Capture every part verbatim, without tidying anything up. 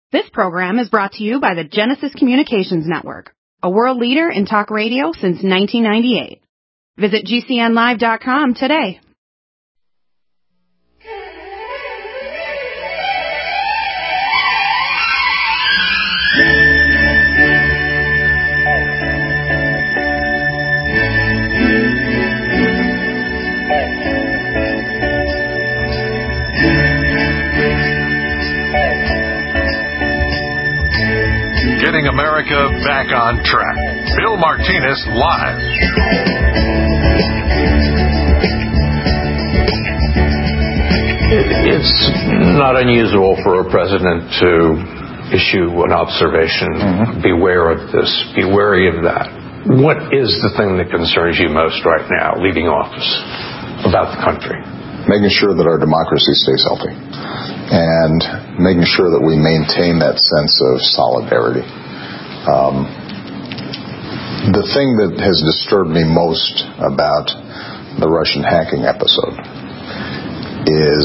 This program is brought to you by the Genesis Communications Network, a world leader in talk radio since nineteen ninety-eight. Visit G C N live dot com today. Getting America back on track. Bill Martinez live. It's not unusual for a president to issue an observation. Mm-hmm. Beware of this. Be wary of that. What is the thing that concerns you most right now, leaving office, about the country? Making sure that our democracy stays healthy and making sure that we maintain that sense of solidarity. Um, the thing that has disturbed me most about the Russian hacking episode is,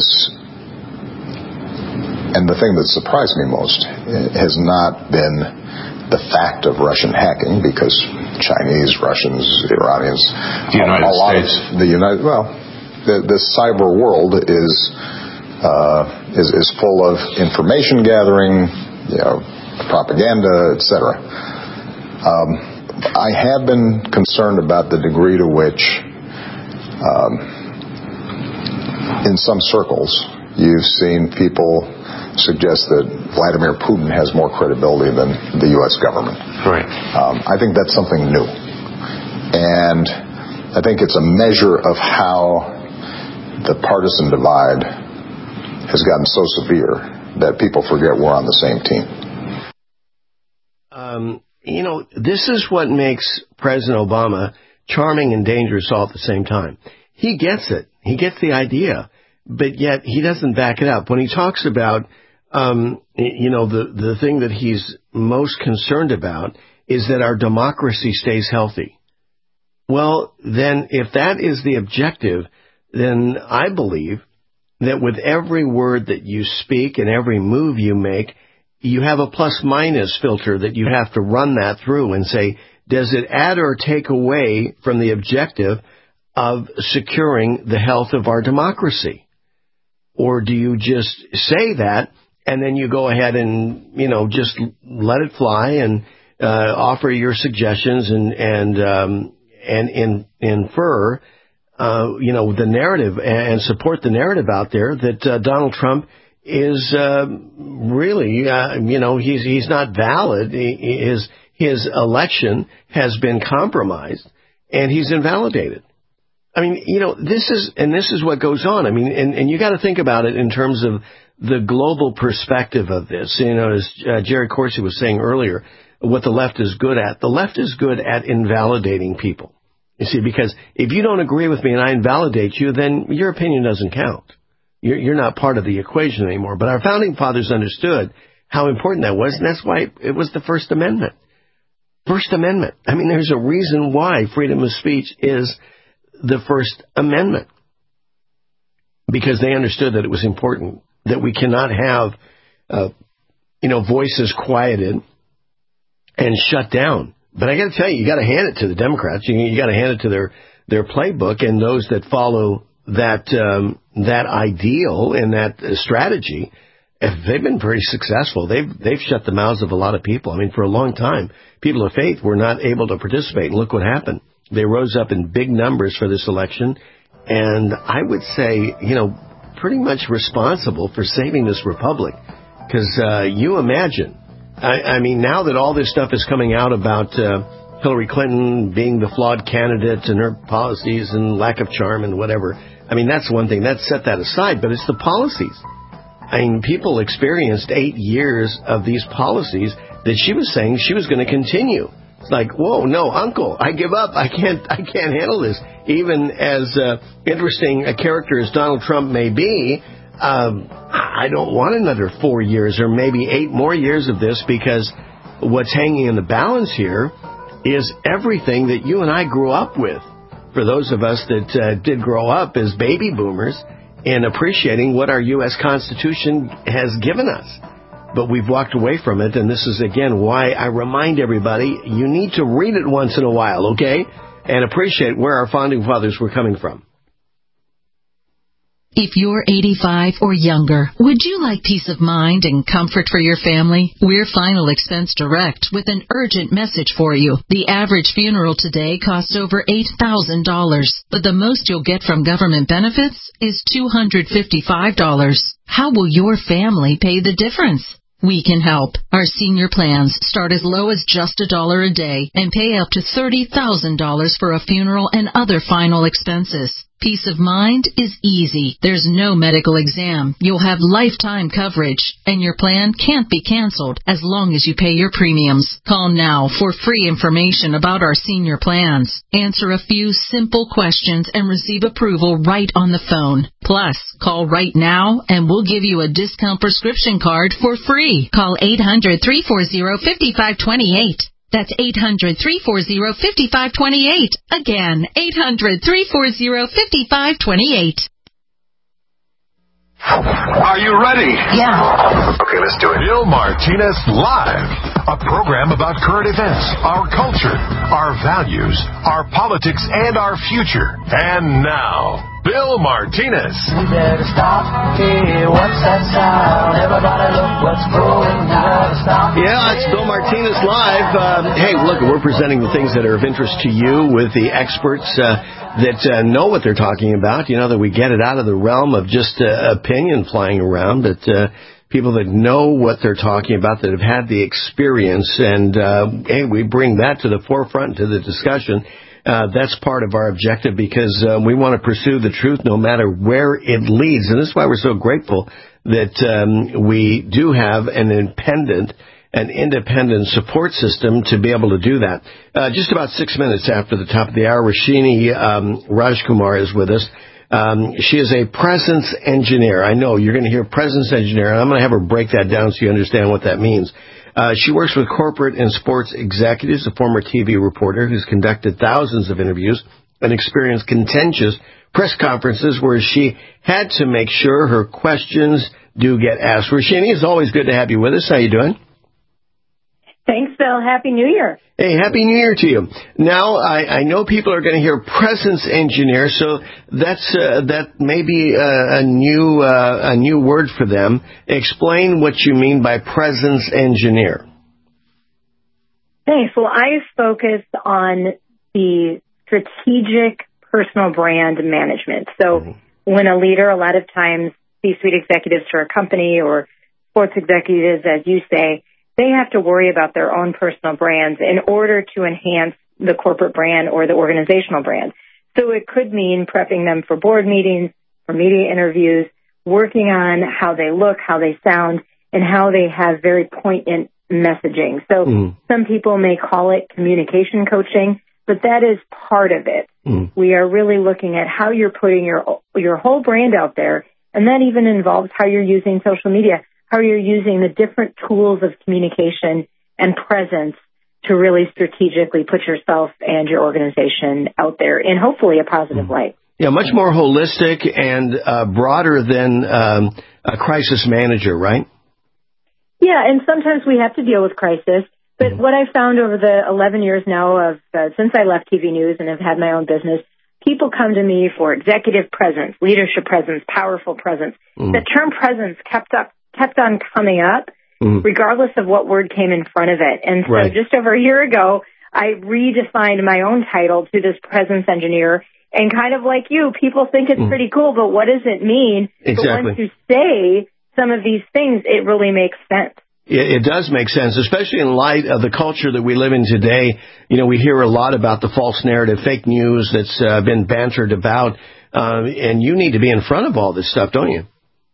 and the thing that surprised me most, has not been the fact of Russian hacking, because Chinese, Russians, Iranians, the United a, a lot States. of the United, well, the, the cyber world is, uh, is is full of information gathering, you know, propaganda, et cetera. Um, I have been concerned about the degree to which, um, in some circles, you've seen people suggest that Vladimir Putin has more credibility than the U S government. Right. Um, I think that's something new. And I think it's a measure of how the partisan divide has gotten so severe that people forget we're on the same team. Um, you know, this is what makes President Obama charming and dangerous all at the same time. He gets it. He gets the idea, but yet he doesn't back it up. When he talks about, um, you know, the, the thing that he's most concerned about is that our democracy stays healthy. Well, then if that is the objective, then I believe that with every word that you speak and every move you make, you have a plus-minus filter that you have to run that through and say, does it add or take away from the objective of securing the health of our democracy? Or do you just say that and then you go ahead and, you know, just let it fly and uh, offer your suggestions and and um, and in, infer, uh, you know, the narrative and support the narrative out there that uh, Donald Trump is uh, really, uh, you know, he's he's not valid. He, his his election has been compromised, and he's invalidated. I mean, you know, this is and this is what goes on. I mean, and, and you got to think about it in terms of the global perspective of this. You know, as uh, Jerry Corsi was saying earlier, what the left is good at. The left is good at invalidating people. You see, because if you don't agree with me and I invalidate you, then your opinion doesn't count. You're, you're not part of the equation anymore. But our founding fathers understood how important that was, and that's why it was the First Amendment. First Amendment. I mean, there's a reason why freedom of speech is the First Amendment. Because they understood that it was important, that we cannot have, uh, you know, voices quieted and shut down. But I got to tell you, you got to hand it to the Democrats. You, you got to hand it to their, their playbook, and those that follow that um, that ideal and that uh, strategy, they've been very successful. They've they've shut the mouths of a lot of people. I mean, for a long time, people of faith were not able to participate. And look what happened. They rose up in big numbers for this election, and I would say, you know, pretty much responsible for saving this republic. Because uh, you imagine, I, I mean, now that all this stuff is coming out about uh, Hillary Clinton being the flawed candidate and her policies and lack of charm and whatever, I mean, that's one thing. Let's set that aside. But it's the policies. I mean, people experienced eight years of these policies that she was saying she was going to continue. It's like, whoa, no, uncle, I give up. I can't, I can't handle this. Even as uh, interesting a character as Donald Trump may be, um, I don't want another four years or maybe eight more years of this, because what's hanging in the balance here is everything that you and I grew up with. For those of us that uh, did grow up as baby boomers, in appreciating what our U S Constitution has given us. but we've walked away from it, and this is, again, why I remind everybody you need to read it once in a while, okay, and appreciate where our founding fathers were coming from. If you're eighty-five or younger, would you like peace of mind and comfort for your family? We're Final Expense Direct with an urgent message for you. The average funeral today costs over eight thousand dollars, but the most you'll get from government benefits is two hundred fifty-five dollars. How will your family pay the difference? We can help. Our senior plans start as low as just a dollar a day and pay up to thirty thousand dollars for a funeral and other final expenses. Peace of mind is easy. There's no medical exam. You'll have lifetime coverage, and your plan can't be canceled as long as you pay your premiums. Call now for free information about our senior plans. Answer a few simple questions and receive approval right on the phone. Plus, call right now and we'll give you a discount prescription card for free. Call eight hundred, three four zero, five five two eight. That's eight hundred, three four zero, five five two eight. Again, eight hundred, three four zero, five five two eight. Are you ready? Yeah. Okay, let's do it. Bill Martinez Live, a program about current events, our culture, our values, our politics, and our future. And now, Bill Martinez. We better stop. Hey, what's that sound? Everybody look what's growing. We better stop. Yeah, it's Bill Martinez Live. Um, hey, look, we're presenting the things that are of interest to you with the experts uh, that uh, know what they're talking about. You know, that we get it out of the realm of just uh, opinion flying around, that uh, people that know what they're talking about, that have had the experience, and uh, hey, we bring that to the forefront, to the discussion. Uh, that's part of our objective, because uh, we want to pursue the truth no matter where it leads. And this is why we're so grateful that um, we do have an independent, an independent support system to be able to do that. Uh, just about six minutes after the top of the hour, Rashini um, Rajkumar is with us. Um, she is a presence engineer. I know you're going to hear presence engineer, and I'm going to have her break that down so you understand what that means. Uh, she works with corporate and sports executives, a former T V reporter who's conducted thousands of interviews and experienced contentious press conferences where she had to make sure her questions do get asked. Rashini, it's always good to have you with us. How you doing? Thanks, Bill. Happy New Year. Hey, Happy New Year to you. Now, I, I know people are going to hear presence engineer, so that's uh, that may be a, a new uh, a new word for them. Explain what you mean by presence engineer. Thanks. Well, I focus on the strategic personal brand management. So mm-hmm. when a leader, a lot of times C-suite executives for a company or sports executives, as you say, they have to worry about their own personal brands in order to enhance the corporate brand or the organizational brand. So it could mean prepping them for board meetings, for media interviews, working on how they look, how they sound, and how they have very poignant messaging. So mm. some people may call it communication coaching, but that is part of it. Mm. We are really looking at how you're putting your your whole brand out there, and that even involves how you're using social media, how you're using the different tools of communication and presence to really strategically put yourself and your organization out there in hopefully a positive light. Yeah, much more holistic and uh, broader than um, a crisis manager, right? Yeah, and sometimes we have to deal with crisis. But mm-hmm. what I've found over the eleven years now of uh, since I left T V News and have had my own business, people come to me for executive presence, leadership presence, powerful presence. Mm-hmm. The term presence kept up. kept on coming up, mm. regardless of what word came in front of it. And so right. just over a year ago, I redefined my own title to this presence engineer. And kind of like you, people think it's mm. pretty cool, but what does it mean? Exactly. But once you say some of these things, it really makes sense. It, it does make sense, especially in light of the culture that we live in today. You know, we hear a lot about the false narrative, fake news that's uh, been bantered about. Uh, and you need to be in front of all this stuff, don't you?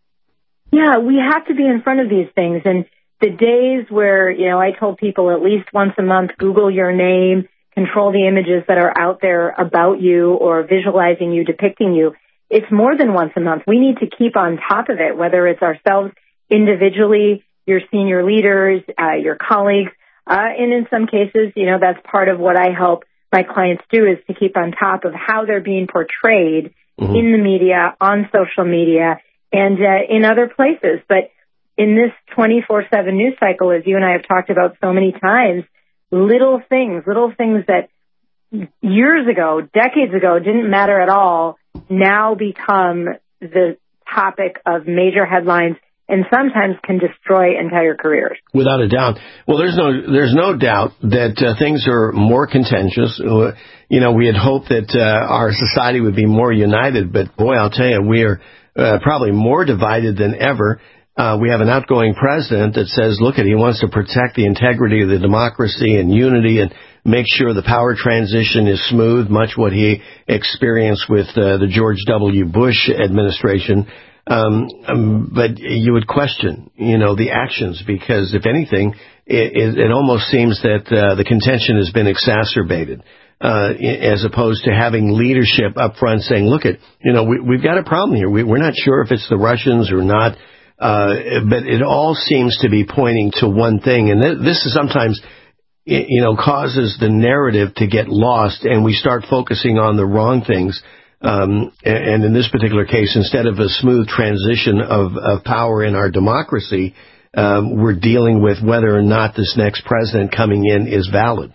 Yeah, we have to be in front of these things. And the days where, you know, I told people at least once a month, Google your name, control the images that are out there about you or visualizing you, depicting you. It's more than once a month. We need to keep on top of it, whether it's ourselves individually, your senior leaders, uh, your colleagues. Uh, and in some cases, you know, that's part of what I help my clients do is to keep on top of how they're being portrayed mm-hmm. in the media, on social media, and uh, in other places. But in this twenty-four seven news cycle, as you and I have talked about so many times, little things, little things that years ago, decades ago, didn't matter at all, now become the topic of major headlines and sometimes can destroy entire careers. Without a doubt. Well, there's no there's no doubt that uh, things are more contentious. Uh, you know, we had hoped that uh, our society would be more united, but boy, I'll tell you, we are uh, probably more divided than ever. Uh, we have an outgoing president that says, look, at he wants to protect the integrity of the democracy and unity and make sure the power transition is smooth, much what he experienced with uh, the George W. Bush administration. Um, um, but you would question, you know, the actions, because if anything, it, it, it almost seems that uh, the contention has been exacerbated, uh, as opposed to having leadership up front saying, look, at, you know, we, we've got a problem here. We, we're not sure if it's the Russians or not, uh, but it all seems to be pointing to one thing. And th- this is sometimes, you know, causes the narrative to get lost, and we start focusing on the wrong things. Um, and in this particular case, instead of a smooth transition of, of power in our democracy, um, we're dealing with whether or not this next president coming in is valid.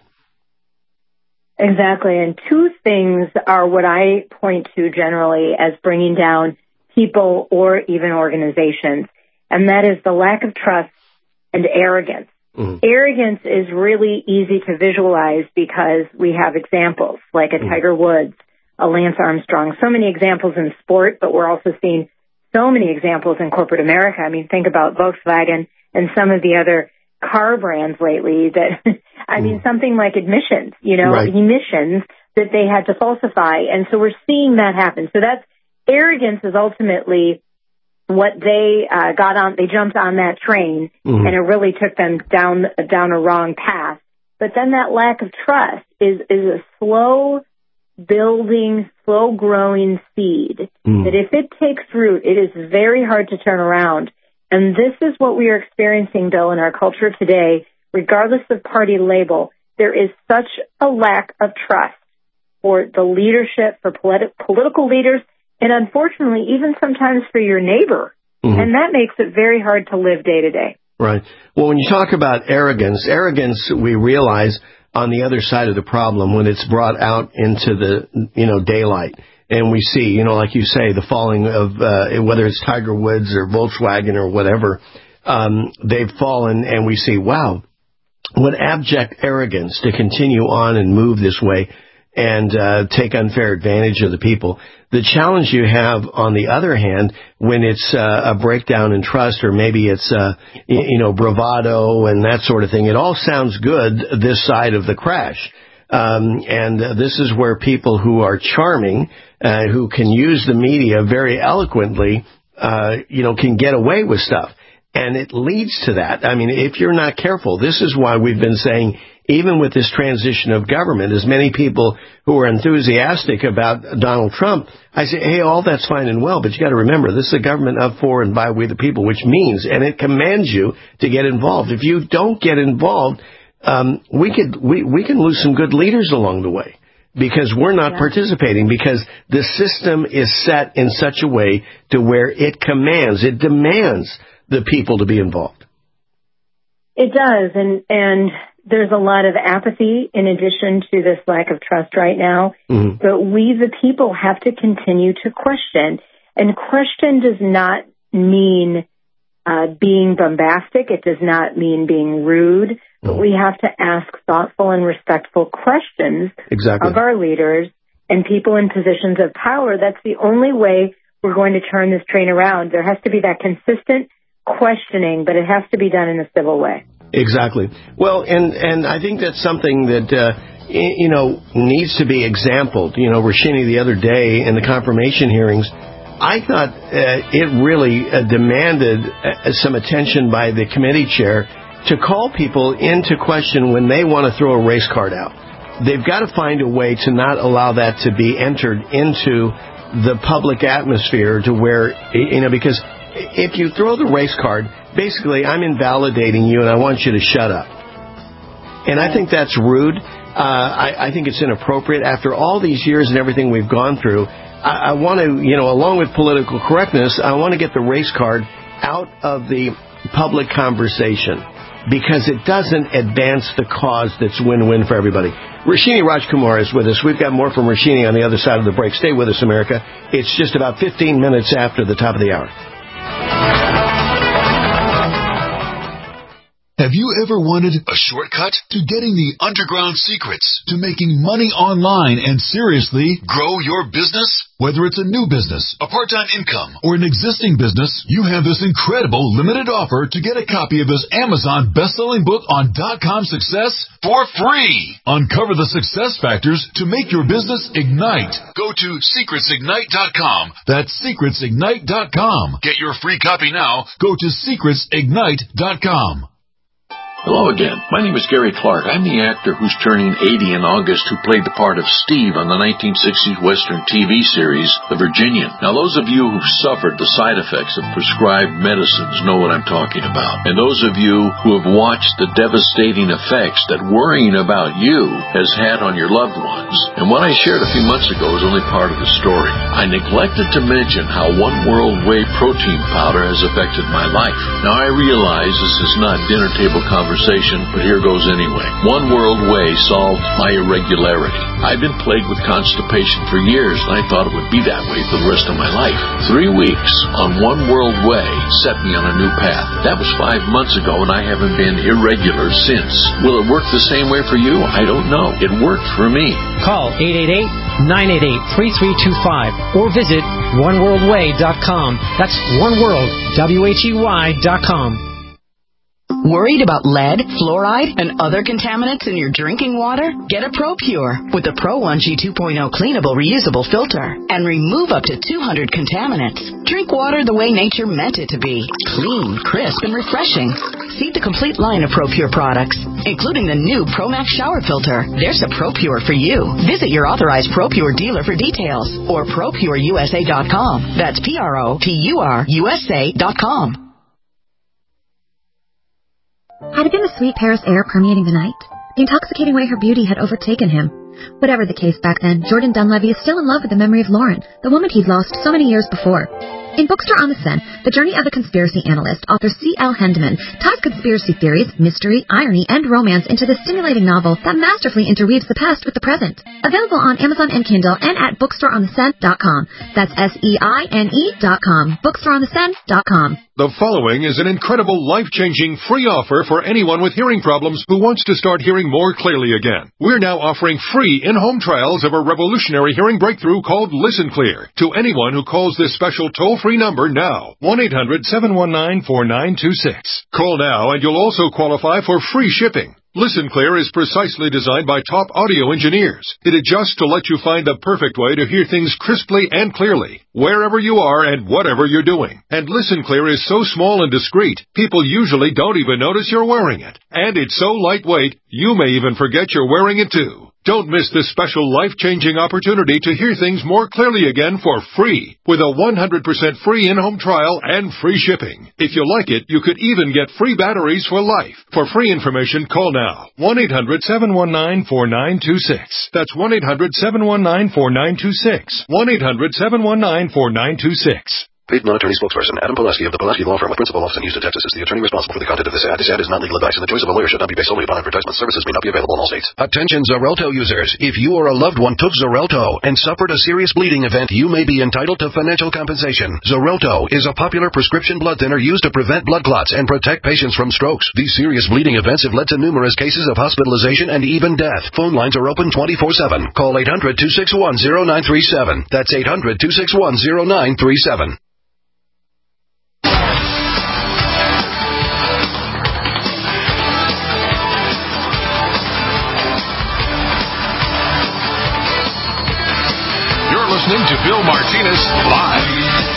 Exactly. And two things are what I point to generally as bringing down people or even organizations, and that is the lack of trust and arrogance. Mm-hmm. Arrogance is really easy to visualize because we have examples like a mm-hmm. Tiger Woods, a Lance Armstrong, so many examples in sport, but we're also seeing so many examples in corporate America. I mean, think about Volkswagen and some of the other car brands lately that, I mean, something like admissions, you know, right. emissions that they had to falsify. And so we're seeing that happen. So that's, arrogance is ultimately what they uh, got on, they jumped on that train, mm-hmm. and it really took them down, down a wrong path. But then that lack of trust is, is a slow building, slow-growing seed mm. that if it takes root, it is very hard to turn around. And this is what we are experiencing, Bill, in our culture today, regardless of party label. There is such a lack of trust for the leadership, for politi- political leaders, and unfortunately, even sometimes for your neighbor. Mm-hmm. And that makes it very hard to live day to day. Right. Well, when you talk about arrogance, arrogance, we realize on the other side of the problem when it's brought out into the, you know, daylight. And we see, you know, like you say, the falling of, uh, whether it's Tiger Woods or Volkswagen or whatever, um, they've fallen, and we see, wow, what abject arrogance to continue on and move this way and uh, take unfair advantage of the people. The challenge you have, on the other hand, when it's uh, a breakdown in trust, or maybe it's, uh, you know, bravado and that sort of thing, it all sounds good this side of the crash. Um, and uh, this is where people who are charming, uh, who can use the media very eloquently, uh, you know, can get away with stuff. And it leads to that. I mean, if you're not careful, this is why we've been saying, even with this transition of government, as many people who are enthusiastic about Donald Trump, I say, hey, all that's fine and well, but you got to remember, this is a government of, for, and by we the people, which means, and it commands you to get involved. If you don't get involved, um, we could, we, we can lose some good leaders along the way, because we're not yeah. participating, because the system is set in such a way to where it commands, it demands the people to be involved. It does, and and there's a lot of apathy in addition to this lack of trust right now. Mm-hmm. But we, the people, have to continue to question. And question does not mean uh, being bombastic. It does not mean being rude. Mm-hmm. But we have to ask thoughtful and respectful questions exactly. of our leaders and people in positions of power. That's the only way we're going to turn this train around. There has to be that consistent questioning, but it has to be done in a civil way. Exactly. Well, and, and I think that's something that, uh, you know, needs to be exampled. You know, Rashini, the other day in the confirmation hearings, I thought uh, it really uh, demanded uh, some attention by the committee chair to call people into question when they want to throw a race card out. They've got to find a way to not allow that to be entered into the public atmosphere, to where, you know, because if you throw the race card, basically I'm invalidating you and I want you to shut up. And I think that's rude. Uh, I, I think it's inappropriate. After all these years and everything we've gone through, I, I want to, you know, along with political correctness, I want to get the race card out of the public conversation because it doesn't advance the cause that's win-win for everybody. Rashini Rajkumar is with us. We've got more from Rashini on the other side of the break. Stay with us, America. It's just about fifteen minutes after the top of the hour. Have you ever wanted a shortcut to getting the underground secrets to making money online and seriously grow your business? Whether it's a new business, a part-time income, or an existing business, you have this incredible limited offer to get a copy of this Amazon best-selling book on dot-com success for free. Uncover the success factors to make your business ignite. Go to secrets ignite dot com. That's secrets ignite dot com. Get your free copy now. Go to secrets ignite dot com. Hello again. My name is Gary Clark. I'm the actor who's turning eighty in August who played the part of Steve on the nineteen sixties Western T V series, The Virginian. Now, those of you who've suffered the side effects of prescribed medicines know what I'm talking about. And those of you who have watched the devastating effects that worrying about you has had on your loved ones. And what I shared a few months ago is only part of the story. I neglected to mention how One World Whey protein powder has affected my life. Now, I realize this is not dinner table conversation, but here goes anyway. One World Whey solved my irregularity. I've been plagued with constipation for years, and I thought it would be that way for the rest of my life. Three weeks on One World Whey set me on a new path. That was five months ago, and I haven't been irregular since. Will it work the same way for you? I don't know. It worked for me. Call eight eight eight, nine eight eight, three three two five or visit one world way dot com. That's One World, W H E Y dot com. Worried about lead, fluoride, and other contaminants in your drinking water? Get a ProPure with the Pro one G two point oh cleanable reusable filter and remove up to two hundred contaminants. Drink water the way nature meant it to be. Clean, crisp, and refreshing. See the complete line of ProPure products, including the new ProMax shower filter. There's a ProPure for you. Visit your authorized ProPure dealer for details or pro pure U S A dot com. That's P R O P U R U S A dot com. Had it been the sweet Paris air permeating the night? The intoxicating way her beauty had overtaken him? Whatever the case back then, Jordan Dunlevy is still in love with the memory of Lauren, the woman he'd lost so many years before. In Bookstore on the Sen, the journey of the conspiracy analyst, author C L Hendeman, ties conspiracy theories, mystery, irony, and romance into the stimulating novel that masterfully interweaves the past with the present. Available on Amazon and Kindle and at bookstore on the sen dot com. That's S E I N E dot com. bookstore on the sen dot com. The following is an incredible, life-changing free offer for anyone with hearing problems who wants to start hearing more clearly again. We're now offering free in-home trials of a revolutionary hearing breakthrough called Listen Clear to anyone who calls this special toll-free number now, one eight hundred, seven one nine, four nine two six. Call now and you'll also qualify for free shipping. Listen Clear is precisely designed by top audio engineers. It adjusts to let you find the perfect way to hear things crisply and clearly, wherever you are and whatever you're doing. And Listen Clear is so small and discreet, people usually don't even notice you're wearing it. And it's so lightweight, you may even forget you're wearing it too. Don't miss this special life-changing opportunity to hear things more clearly again for free, with a one hundred percent free in-home trial and free shipping. If you like it, you could even get free batteries for life. For free information, call now, one eight hundred, seven one nine, four nine two six. That's one eight hundred, seven one nine, four nine two six. one eight hundred, seven one nine, four nine two six. Paid non-attorney spokesperson Adam Pulaski of the Pulaski Law Firm with principal office in Houston, Texas, is the attorney responsible for the content of this ad. This ad is not legal advice, and the choice of a lawyer should not be based solely upon advertisement. Services may not be available in all states. Attention Xarelto users. If you or a loved one took Xarelto and suffered a serious bleeding event, you may be entitled to financial compensation. Xarelto is a popular prescription blood thinner used to prevent blood clots and protect patients from strokes. These serious bleeding events have led to numerous cases of hospitalization and even death. Phone lines are open twenty-four seven. Call eight hundred, two six one, zero nine three seven. That's eight hundred, two six one, zero nine three seven. Listening to Bill Martinez Live.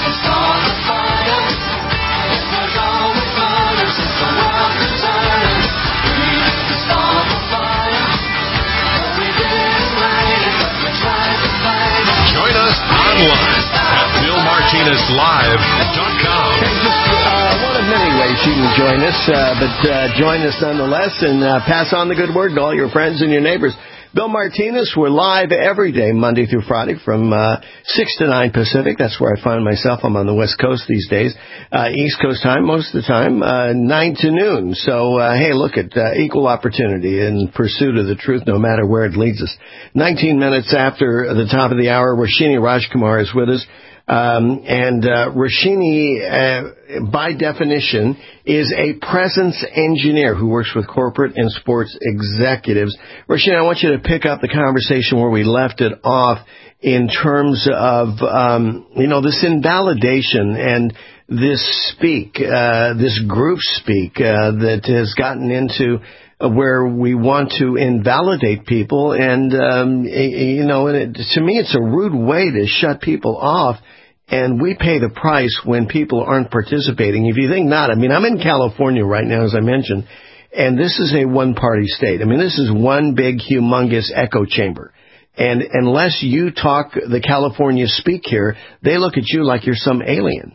Join us online at bill martinez live dot com. Uh, one of many ways you can join us, uh, but uh, join us nonetheless and uh, pass on the good word to all your friends and your neighbors. Bill Martinez, we're live every day, Monday through Friday, from uh, six to nine Pacific. That's where I find myself. I'm on the West Coast these days. Uh, East Coast time, most of the time, uh, nine to noon. So, uh, hey, look at uh, equal opportunity in pursuit of the truth, no matter where it leads us. nineteen minutes after the top of the hour, Roshini Rajkumar is with us. Um, and uh, Roshini, uh, by definition, is a presence engineer who works with corporate and sports executives. Roshini, I want you to pick up the conversation where we left it off in terms of, um, you know, this invalidation and this speak, uh, this group speak uh, that has gotten into where we want to invalidate people. And, um, you know, and it, to me, it's a rude way to shut people off. And we pay the price when people aren't participating. If you think not, I mean, I'm in California right now, as I mentioned, and this is a one-party state. I mean, this is one big, humongous echo chamber. And unless you talk the California speak here, they look at you like you're some alien.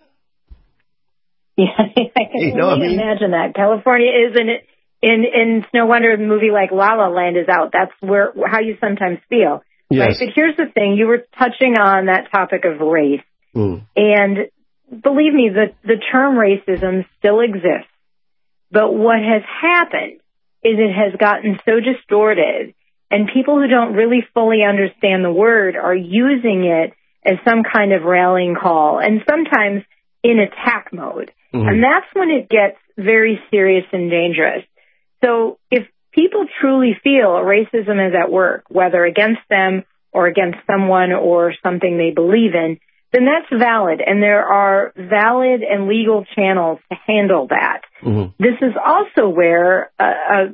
Yeah, I can you know only I mean? imagine that. California is in in in no wonder a movie like La La Land is out. That's where how you sometimes feel. Yes. Right? But here's the thing. You were touching on that topic of race. Mm. And believe me, the, the term racism still exists. But what has happened is it has gotten so distorted, and people who don't really fully understand the word are using it as some kind of rallying call, and sometimes in attack mode. Mm-hmm. And that's when it gets very serious and dangerous. So if people truly feel racism is at work, whether against them or against someone or something they believe in, then that's valid, and there are valid and legal channels to handle that. Mm-hmm. This is also where a, a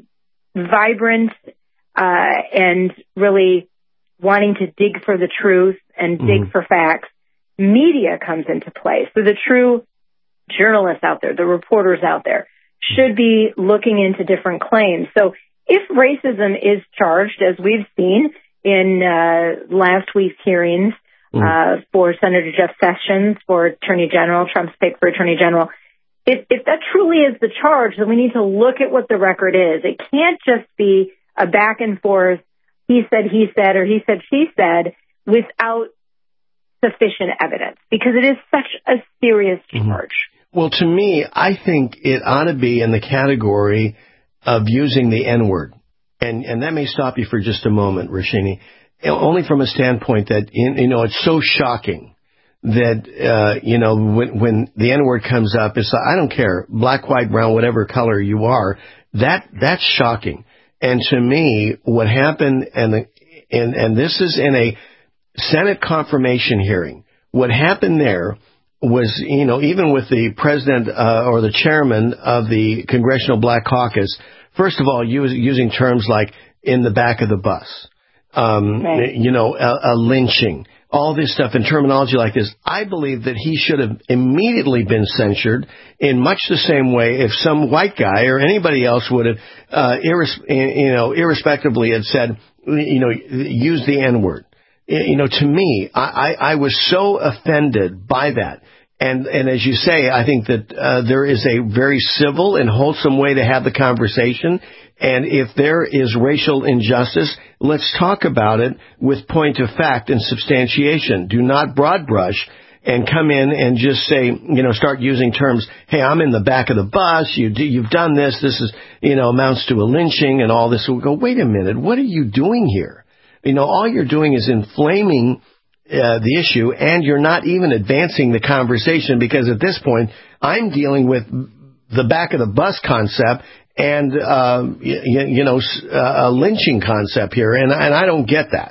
vibrant uh, and really wanting to dig for the truth and dig mm-hmm. for facts media comes into play. So the true journalists out there, the reporters out there, should be looking into different claims. So if racism is charged, as we've seen in uh, last week's hearings mm. uh, for Senator Jeff Sessions, for Attorney General, Trump's pick for Attorney General, if, if that truly is the charge, then we need to look at what the record is. It can't just be a back and forth, he said, he said, or he said, she said, without sufficient evidence, because it is such a serious charge. Mm-hmm. Well, to me, I think it ought to be in the category of using the N-word. And, and that may stop you for just a moment, Roshini, only from a standpoint that, you know, it's so shocking that, uh, you know, when, when the N-word comes up, it's like, I don't care, black, white, brown, whatever color you are, that, that's shocking. And to me, what happened, and, the, and, and this is in a Senate confirmation hearing, what happened there was, you know, even with the president uh, or the chairman of the Congressional Black Caucus, first of all, use, using terms like in the back of the bus, um, right. you know, a, a lynching, all this stuff in terminology like this. I believe that he should have immediately been censured in much the same way if some white guy or anybody else would have, uh, irres- you know, irrespectively had said, you know, use the N-word. You know, to me, I, I, I was so offended by that. And, and as you say, I think that uh, there is a very civil and wholesome way to have the conversation. And if there is racial injustice, let's talk about it with point of fact and substantiation. Do not broad brush and come in and just say, you know, start using terms, hey, I'm in the back of the bus, you do, you've done this, this is, you know, amounts to a lynching and all this. We'll go, wait a minute, what are you doing here? You know, all you're doing is inflaming uh, the issue, and you're not even advancing the conversation, because at this point, I'm dealing with the back of the bus concept and, uh, you, you know, a lynching concept here, and, and I don't get that.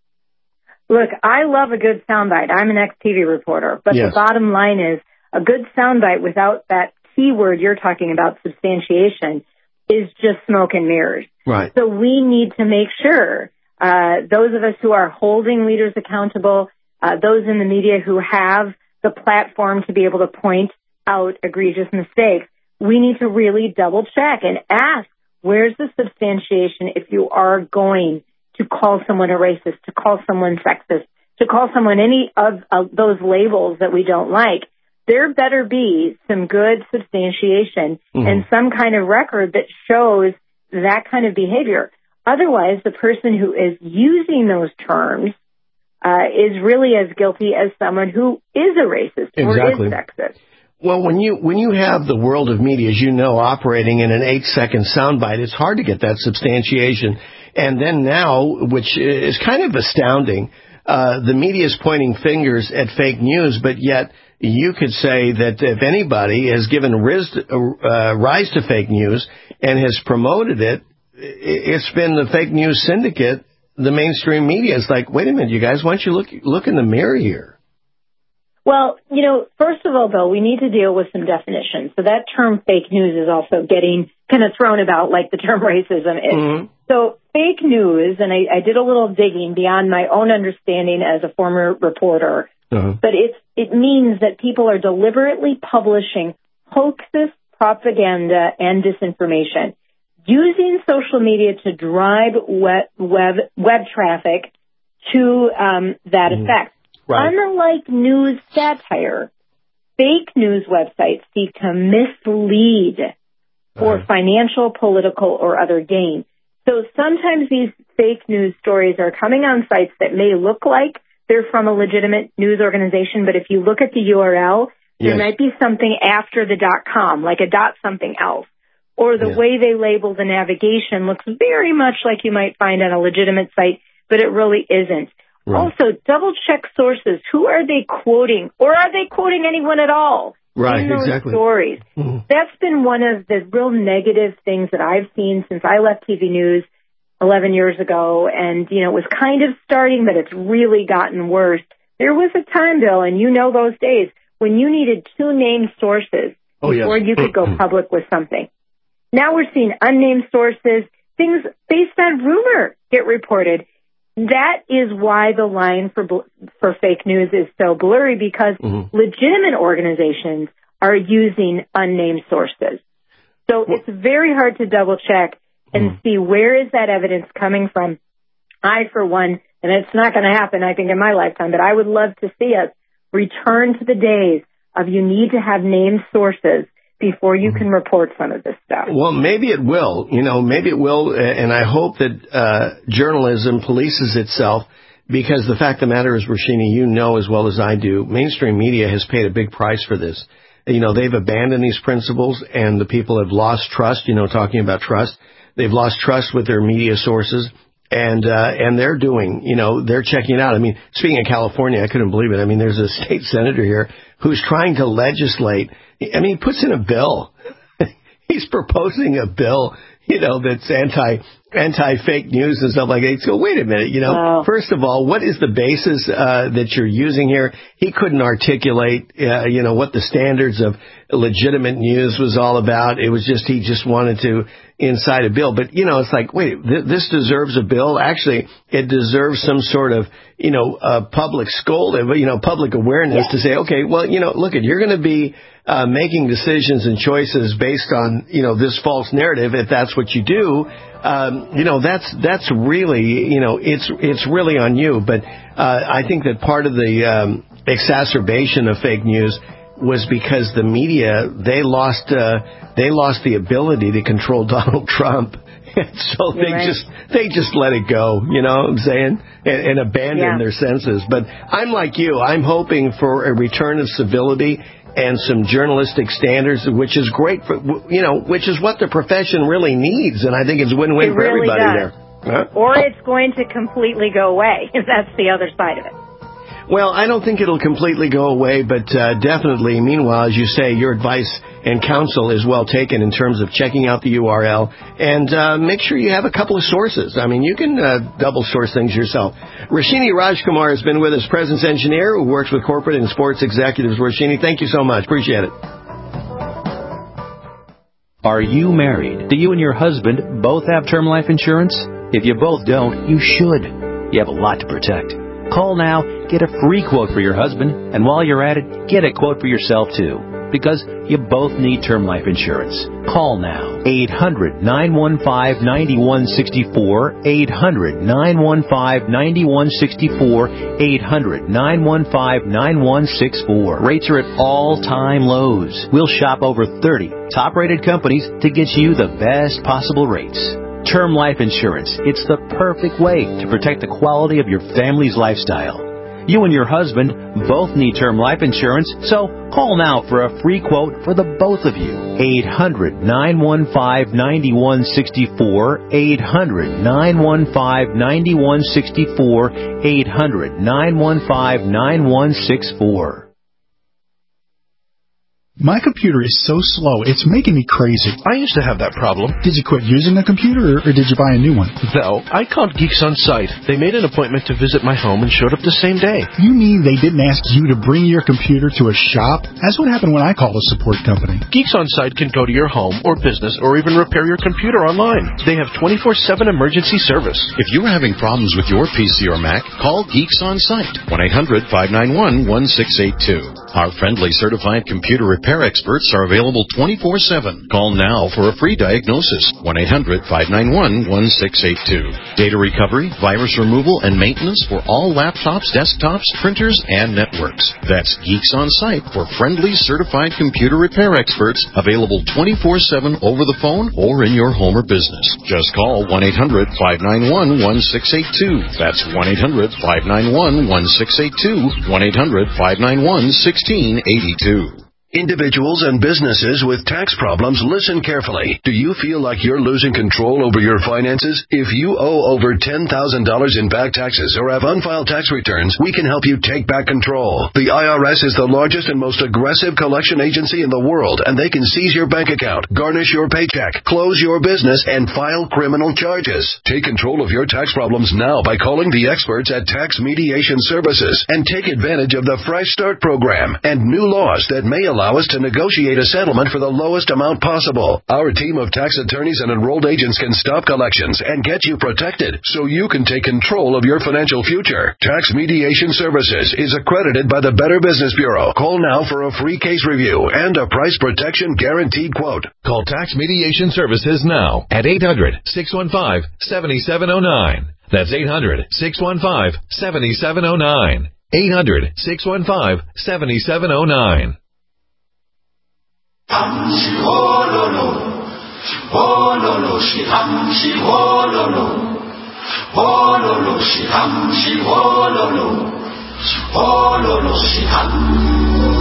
Look, I love a good soundbite. I'm an ex-T V reporter, but yes. The bottom line is a good soundbite without that keyword you're talking about, substantiation, is just smoke and mirrors. Right. So we need to make sure Uh, those of us who are holding leaders accountable, uh, those in the media who have the platform to be able to point out egregious mistakes, we need to really double check and ask, where's the substantiation if you are going to call someone a racist, to call someone sexist, to call someone any of, of those labels that we don't like? There better be some good substantiation mm-hmm. and some kind of record that shows that kind of behavior. Otherwise, the person who is using those terms uh, is really as guilty as someone who is a racist Exactly. or is sexist. Well, when you when you have the world of media, as you know, operating in an eight-second soundbite, it's hard to get that substantiation. And then now, which is kind of astounding, uh, the media is pointing fingers at fake news, but yet you could say that if anybody has given ris- uh, rise to fake news and has promoted it, it's been the fake news syndicate, the mainstream media. It's like, wait a minute, you guys, why don't you look look in the mirror here? Well, you know, first of all, Bill, we need to deal with some definitions. So that term fake news is also getting kind of thrown about like the term racism is. Mm-hmm. So fake news, and I, I did a little digging beyond my own understanding as a former reporter, uh-huh. but it's, it means that people are deliberately publishing hoaxes, propaganda, and disinformation, using social media to drive web, web, web traffic to um, that mm-hmm. effect. Right. Unlike news satire, fake news websites seek to mislead for uh-huh. financial, political, or other gain. So sometimes these fake news stories are coming on sites that may look like they're from a legitimate news organization, but if you look at the U R L, yes. there might be something after the .com, like a dot something else. Or the yeah. way they label the navigation looks very much like you might find on a legitimate site, but it really isn't. Right. Also, double-check sources. Who are they quoting? Or are they quoting anyone at all right, in those exactly. stories? Mm-hmm. That's been one of the real negative things that I've seen since I left T V News eleven years ago. And, you know, it was kind of starting, but it's really gotten worse. There was a time, Bill, and you know those days, when you needed two named sources oh, before yes. you could go public with something. Now we're seeing unnamed sources, things based on rumor get reported. That is why the line for for fake news is so blurry, because mm-hmm. legitimate organizations are using unnamed sources. So well, it's very hard to double check and mm-hmm. see where is that evidence coming from. I, for one, and it's not going to happen, I think, in my lifetime, but I would love to see us return to the days of you need to have named sources before you can report some of this stuff. Well, maybe it will. You know, maybe it will, and I hope that uh, journalism polices itself, because the fact of the matter is, Roshini, you know as well as I do, mainstream media has paid a big price for this. You know, they've abandoned these principles, and the people have lost trust, you know, talking about trust. They've lost trust with their media sources, and uh, and they're doing, you know, they're checking it out. I mean, speaking of California, I couldn't believe it. I mean, there's a state senator here who's trying to legislate. I mean, he puts in a bill. He's proposing a bill, you know, that's anti, anti-fake news and stuff like that. So wait a minute, you know, wow. First of all, what is the basis uh, that you're using here? He couldn't articulate, uh, you know, what the standards of legitimate news was all about. It was just, he just wanted to incite a bill. But, you know, it's like, wait, th- this deserves a bill? Actually, it deserves some sort of, you know, uh, public scolding, you know, public awareness yeah. to say, okay, well, you know, look, you're going to be uh, making decisions and choices based on, you know, this false narrative. If that's what you do, um, you know, that's that's really, you know, it's it's really on you. But uh, I think that part of the um, exacerbation of fake news was because the media, they lost uh, they lost the ability to control Donald Trump. And so they right. just they just let it go, you know what I'm saying, and, and abandon yeah. their senses. But I'm like you. I'm hoping for a return of civility and some journalistic standards, which is great for, you know, which is what the profession really needs. And I think it's win-win it for really everybody does. there. Huh? Or it's going to completely go away. That's the other side of it. Well, I don't think it'll completely go away, but uh, definitely, meanwhile, as you say, your advice and counsel is well taken in terms of checking out the U R L, and uh, make sure you have a couple of sources. I mean, you can uh, double source things yourself. Roshini Rajkumar has been with us, Presence Engineer, who works with corporate and sports executives. Roshini, thank you so much. Appreciate it. Are you married? Do you and your husband both have term life insurance? If you both don't, you should. You have a lot to protect. Call now, get a free quote for your husband, and while you're at it, get a quote for yourself too, because you both need term life insurance. Call now, eight hundred, nine one five, nine one six four, eight hundred, nine one five, nine one six four, eight hundred, nine one five, nine one six four. Rates are at all-time lows. We'll shop over thirty top-rated companies to get you the best possible rates. Term life insurance. It's the perfect way to protect the quality of your family's lifestyle. You and your husband both need term life insurance, so call now for a free quote for the both of you. eight hundred, nine one five, nine one six four, eight hundred, nine one five, nine one six four, eight hundred, nine one five, nine one six four. My computer is so slow, it's making me crazy. I used to have that problem. Did you quit using the computer, or did you buy a new one? No, I called Geeks On Site. They made an appointment to visit my home and showed up the same day. You mean they didn't ask you to bring your computer to a shop? That's what happened when I called a support company. Geeks On Site can go to your home or business or even repair your computer online. They have twenty-four seven emergency service. If you are having problems with your P C or Mac, call Geeks On Site, one eight hundred, five nine one, one six eight two. Our friendly certified computer repair experts are available twenty-four seven. Call now for a free diagnosis, one eight hundred, five nine one, one six eight two. Data recovery, virus removal, and maintenance for all laptops, desktops, printers, and networks. That's Geeks On Site for friendly certified computer repair experts, available twenty-four seven over the phone or in your home or business. Just call one eight hundred, five nine one, one six eight two. That's one eight hundred, five nine one, one six eight two, one eight hundred, five nine one, one six eight two. Individuals and businesses with tax problems, listen carefully. Do you feel like you're losing control over your finances? If you owe over ten thousand dollars in back taxes or have unfiled tax returns, we can help you take back control. The I R S is the largest and most aggressive collection agency in the world, and they can seize your bank account, garnish your paycheck, close your business, and file criminal charges. Take control of your tax problems now by calling the experts at Tax Mediation Services and take advantage of the Fresh Start program and new laws that may allow Allow us to negotiate a settlement for the lowest amount possible. Our team of tax attorneys and enrolled agents can stop collections and get you protected so you can take control of your financial future. Tax Mediation Services is accredited by the Better Business Bureau. Call now for a free case review and a price protection guaranteed quote. Call Tax Mediation Services now at eight hundred, six one five, seven seven zero nine. That's eight hundred, six one five, seven seven zero nine. eight hundred, six one five, seven seven zero nine. Hamshi hololo, hololo shi hamshi hololo, hololo shi hamshi hololo, hololo shi ham.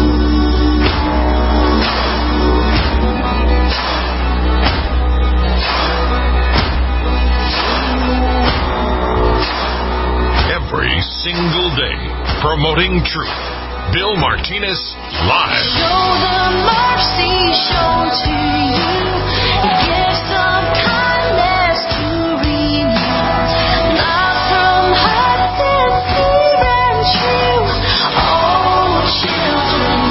Every single day, promoting truth. Bill Martinez Live. Show the mercy shown to you. Gifts of kindness to renew. Love from heart sincere and true. Oh, children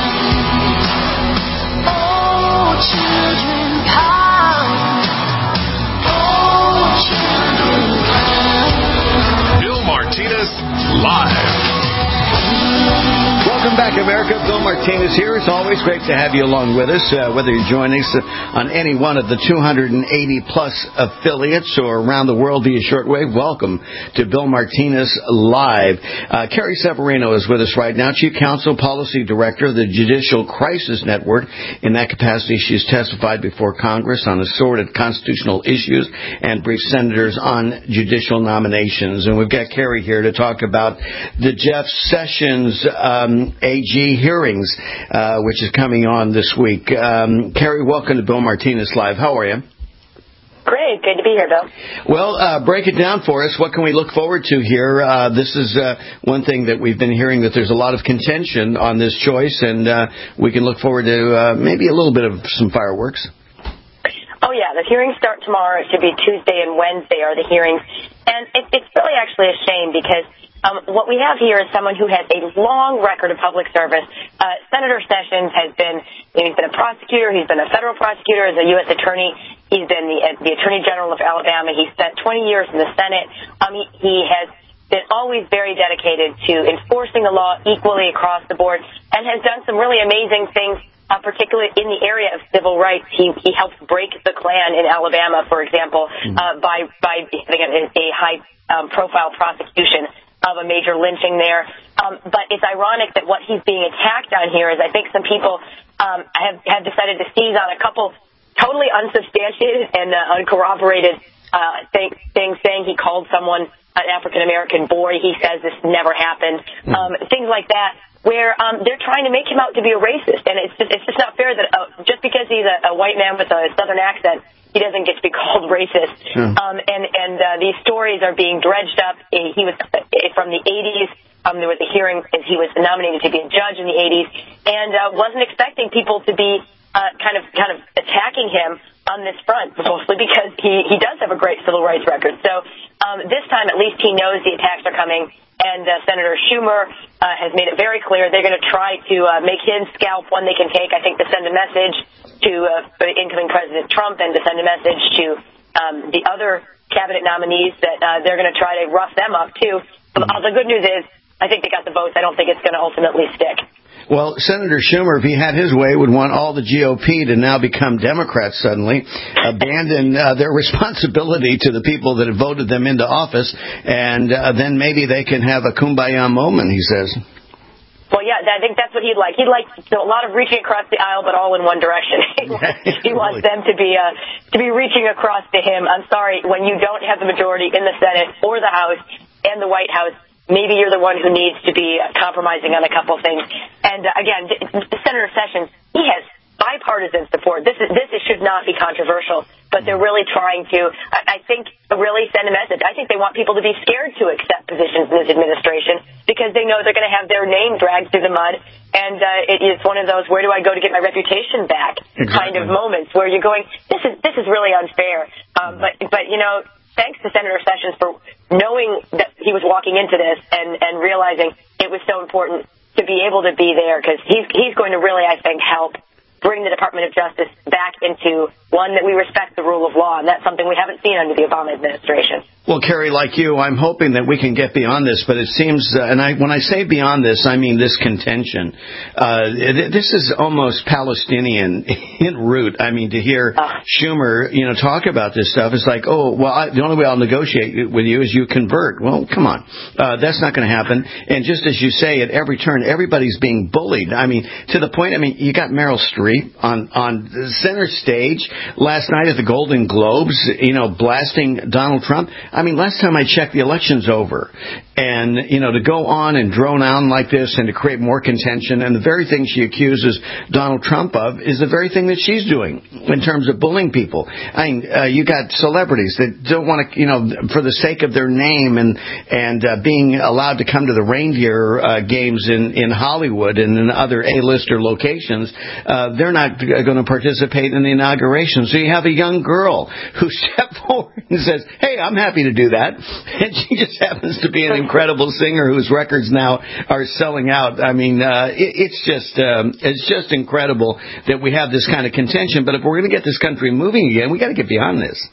come. Oh, children come. Oh, children come. Bill Martinez Live. Welcome back, America. Bill Martinez here. It's always great to have you along with us, uh, whether you're joining us on any one of the two hundred eighty plus affiliates or around the world via shortwave. Welcome to Bill Martinez Live. Uh, Carrie Severino is with us right now, Chief Counsel, Policy Director of the Judicial Crisis Network. In that capacity, she's testified before Congress on assorted constitutional issues and briefed senators on judicial nominations. And we've got Carrie here to talk about the Jeff Sessions um, A G hearings, uh, which is coming on this week. Um, Carrie, welcome to Bill Martinez Live. How are you? Great. Good to be here, Bill. Well, uh, break it down for us. What can we look forward to here? Uh, this is uh, one thing that we've been hearing, that there's a lot of contention on this choice, and uh, we can look forward to uh, maybe a little bit of some fireworks. Oh, yeah. The hearings start tomorrow. It should be Tuesday and Wednesday are the hearings. And it, it's really actually a shame because Um, what we have here is someone who has a long record of public service. Uh, Senator Sessions has been, he's been a prosecutor, he's been a federal prosecutor, as a U S attorney, he's been the, uh, the Attorney General of Alabama, he spent twenty years in the Senate. Um, he, he has been always very dedicated to enforcing the law equally across the board and has done some really amazing things, uh, particularly in the area of civil rights. He, he helped break the Klan in Alabama, for example, uh, by, by having a, a high um, profile prosecution of a major lynching there. Um, but it's ironic that what he's being attacked on here is I think some people um, have, have decided to seize on a couple totally unsubstantiated and uh, uncorroborated uh, thing, thing saying he called someone an African-American boy. He says this never happened. Um, things like that, where um, they're trying to make him out to be a racist. And it's just, it's just not fair that uh, just because he's a, a white man with a Southern accent, he doesn't get to be called racist. Hmm. Um, and and uh, these stories are being dredged up. He was from the eighties. Um, there was a hearing as he was nominated to be a judge in the eighties, and uh, wasn't expecting people to be uh, kind of kind of attacking him on this front, mostly because he, he does have a great civil rights record. So um, this time, at least he knows the attacks are coming, and uh, Senator Schumer uh, has made it very clear they're going to try to uh, make his scalp one they can take, I think, to send a message to uh, incoming President Trump and to send a message to um, the other cabinet nominees that uh, they're going to try to rough them up, too. But, uh, the good news is, I think they got the votes. I don't think it's going to ultimately stick. Well, Senator Schumer, if he had his way, would want all the G O P to now become Democrats suddenly, abandon uh, their responsibility to the people that have voted them into office, and uh, then maybe they can have a kumbaya moment, he says. Well, yeah, I think that's what he'd like. He'd like a lot of reaching across the aisle, but all in one direction. he wants, he wants them to be uh, to be reaching across to him. I'm sorry, when you don't have the majority in the Senate or the House and the White House, maybe you're the one who needs to be compromising on a couple of things. And uh, again, Senator Sessions, he has bipartisan support. This is this is, should not be controversial, but they're really trying to, I, I think, really send a message. I think they want people to be scared to accept positions in this administration because they know they're going to have their name dragged through the mud. And uh, it is one of those, where do I go to get my reputation back exactly. kind of moments where you're going, this is this is really unfair. Um, but but you know. Thanks to Senator Sessions for knowing that he was walking into this and, and realizing it was so important to be able to be there, because he's, he's going to really, I think, help bring the Department of Justice back into one that we respect the rule of law, and that's something we haven't seen under the Obama administration. Well, Carrie, like you, I'm hoping that we can get beyond this, but it seems, uh, and I, when I say beyond this, I mean this contention. Uh, this is almost Palestinian in root. I mean, to hear uh, Schumer, you know, talk about this stuff, it's like, oh, well, I, the only way I'll negotiate with you is you convert. Well, come on. Uh, that's not going to happen. And just as you say, at every turn, everybody's being bullied. I mean, to the point, I mean, you got Meryl Streep on, on the center stage last night at the Golden Globes, you know, blasting Donald Trump. I mean, last time I checked, the election's over. And, you know, to go on and drone on like this and to create more contention, and the very thing she accuses Donald Trump of is the very thing that she's doing in terms of bullying people. I mean, uh, you got celebrities that don't want to, you know, for the sake of their name and and uh, being allowed to come to the reindeer uh, games in, in Hollywood and in other A-lister locations, uh, they're not going to participate in the inauguration. So you have a young girl who stepped forward and says, hey, I'm happy to do that. And she just happens to be an incredible singer whose records now are selling out. I mean, uh, it, it's just um, it's just incredible that we have this kind of contention. But if we're going to get this country moving again, we got to get beyond this.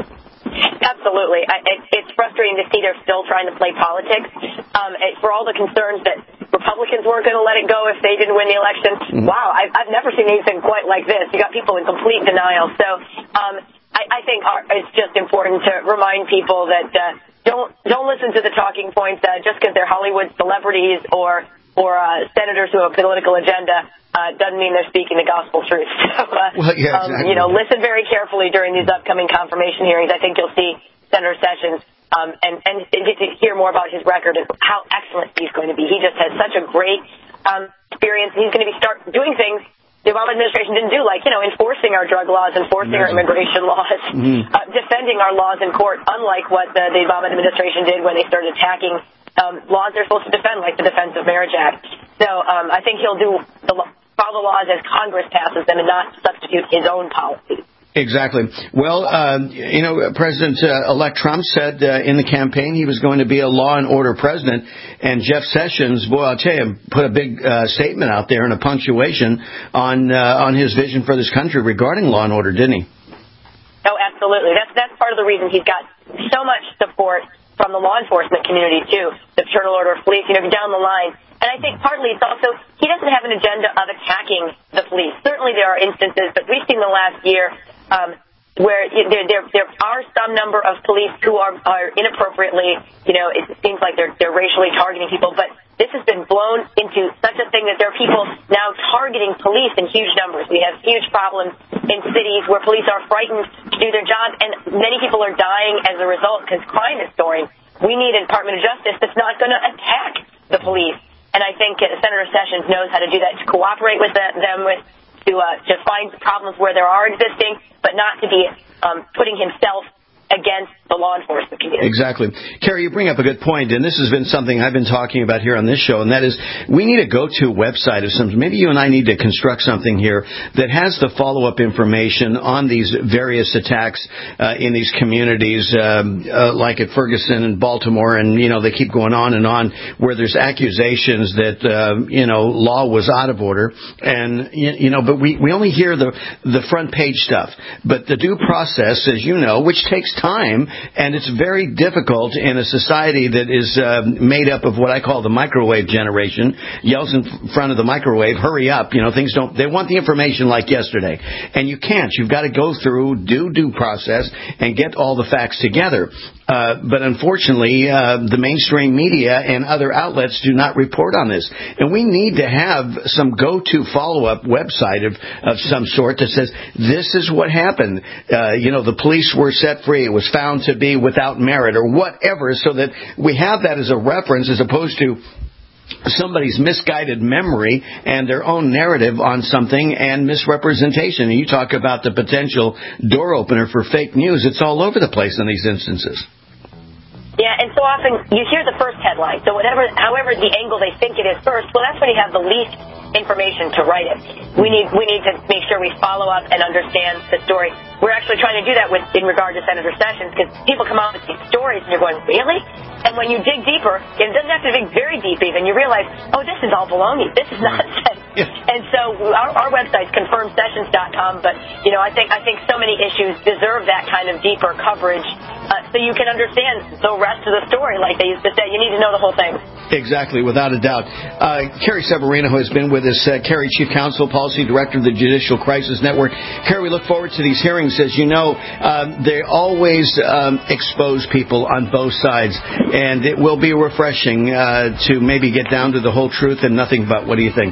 Absolutely. I, it, it's frustrating to see they're still trying to play politics. Um, it, for all the concerns that Republicans weren't going to let it go if they didn't win the election. Mm-hmm. Wow, I've, I've never seen anything quite like this. You got people in complete denial. So um, I, I think our, it's just important to remind people that uh, don't don't listen to the talking points uh, just because they're Hollywood celebrities or or uh, senators who have a political agenda. Uh, doesn't mean they're speaking the gospel truth. So, uh, well, yeah, exactly. um, you know, listen very carefully during these upcoming confirmation hearings. I think you'll see Senator Sessions um, and, and get to hear more about his record and how excellent he's going to be. He just has such a great um, experience. He's going to be start doing things the Obama administration didn't do, like, you know, enforcing our drug laws, enforcing our immigration laws, mm-hmm. uh, defending our laws in court, unlike what the, the Obama administration did when they started attacking um, laws they're supposed to defend, like the Defense of Marriage Act. So um, I think he'll do the follow the laws as Congress passes them and not substitute his own policies. Exactly. Well, uh, you know, President-elect Trump said uh, in the campaign he was going to be a law and order president, and Jeff Sessions, boy, I'll tell you, put a big uh, statement out there and a punctuation on uh, on his vision for this country regarding law and order, didn't he? Oh, absolutely. That's that's part of the reason he's got so much support from the law enforcement community too, the Fraternal Order of Police, you know, down the line. And I think partly it's also he doesn't have an agenda of attacking the police. Certainly there are instances, but we've seen the last year um, where there, there there are some number of police who are, are inappropriately, you know, it seems like they're they're racially targeting people. But this has been blown into such a thing that there are people now targeting police in huge numbers. We have huge problems in cities where police are frightened to do their job, and many people are dying as a result because crime is soaring. We need a Department of Justice that's not going to attack the police. And I think uh, Senator Sessions knows how to do that, to cooperate with the, them, with to uh, to find problems where there are existing, but not to be um, putting himself against the law enforcement community. Exactly. Carrie, you bring up a good point, and this has been something I've been talking about here on this show, and that is we need a go-to website of some. Maybe you and I need to construct something here that has the follow-up information on these various attacks uh, in these communities, um, uh, like at Ferguson and Baltimore, and, you know, they keep going on and on, where there's accusations that, uh, you know, law was out of order, and, you know, but we, we only hear the, the front page stuff. But the due process, as you know, which takes time, and it's very difficult in a society that is uh, made up of what I call the microwave generation, yells in front of the microwave, hurry up, you know, things don't, they want the information like yesterday. And you can't. You've got to go through due due process and get all the facts together. Uh, but unfortunately, uh, the mainstream media and other outlets do not report on this. And we need to have some go-to follow-up website of, of some sort that says, this is what happened. Uh, you know, the police were set free. It was found to be without merit or whatever, so that we have that as a reference as opposed to somebody's misguided memory and their own narrative on something and misrepresentation. And you talk about the potential door opener for fake news. It's all over the place in these instances. Yeah, and so often you hear the first headline. So whatever, however the angle they think it is first, well, that's when you have the least information to write it. We need we need to make sure we follow up and understand the story. We're actually trying to do that with in regard to Senator Sessions, because people come out with these stories and you're going, really? And when you dig deeper, it doesn't have to dig very deep even, you realize, oh, this is all baloney. This is nonsense. Yeah. And so our, our website's confirmed sessions dot com, but, you know, I think I think so many issues deserve that kind of deeper coverage uh, so you can understand the rest of the story, like they used to say. You need to know the whole thing. Exactly, without a doubt. Uh, Carrie Severino has been with us. Uh, Carrie, Chief Counsel, Policy Director of the Judicial Crisis Network. Carrie, we look forward to these hearings. As you know, uh, they always um, expose people on both sides, and it will be refreshing uh, to maybe get down to the whole truth and nothing but. What do you think?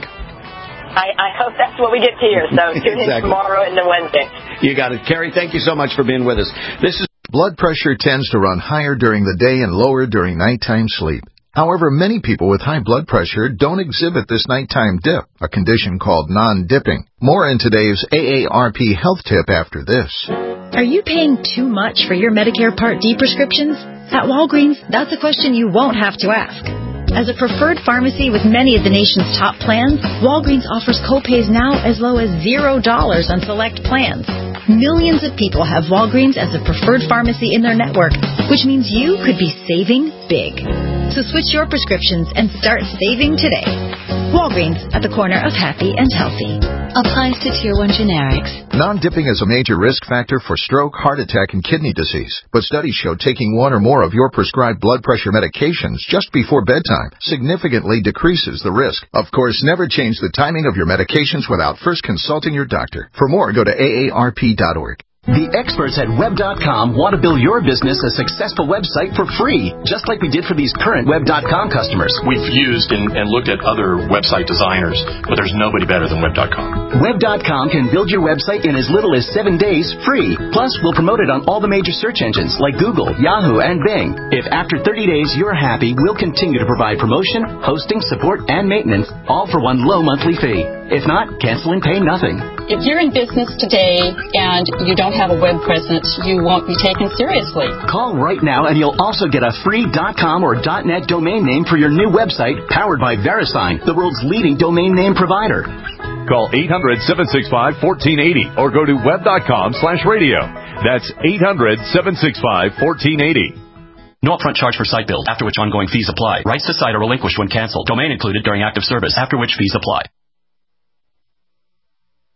I, I hope that's what we get to hear. So tune in exactly. tomorrow and then Wednesday. You got it. Carrie, thank you so much for being with us. This is Blood pressure tends to run higher during the day and lower during nighttime sleep. However, many people with high blood pressure don't exhibit this nighttime dip, a condition called non-dipping. More in today's A A R P health tip after this. Are you paying too much for your Medicare Part D prescriptions? At Walgreens, that's a question you won't have to ask. As a preferred pharmacy with many of the nation's top plans, Walgreens offers copays now as low as zero dollars on select plans. Millions of people have Walgreens as a preferred pharmacy in their network, which means you could be saving big. So switch your prescriptions and start saving today. Walgreens, at the corner of happy and healthy. Applies to Tier one generics. Non-dipping is a major risk factor for stroke, heart attack, and kidney disease. But studies show taking one or more of your prescribed blood pressure medications just before bedtime significantly decreases the risk. Of course, never change the timing of your medications without first consulting your doctor. For more, go to A A R P dot org. The experts at web dot com want to build your business a successful website for free, just like we did for these current web dot com customers. We've used and, and looked at other website designers, but there's nobody better than web dot com. web dot com can build your website in as little as seven days free. Plus, we'll promote it on all the major search engines like Google, Yahoo, and Bing. If after thirty days you're happy, we'll continue to provide promotion, hosting, support, and maintenance, all for one low monthly fee. If not, cancel and pay nothing. If you're in business today and you don't have a web presence, you won't be taken seriously. Call right now and you'll also get a free .com or .net domain name for your new website powered by VeriSign, the world's leading domain name provider. Call eight hundred, seven six five, one four eight zero or go to web dot com slash radio. That's eight hundred, seven six five, one four eight zero. No upfront charge for site build, after which ongoing fees apply. Rights to site are relinquished when canceled. Domain included during active service, after which fees apply.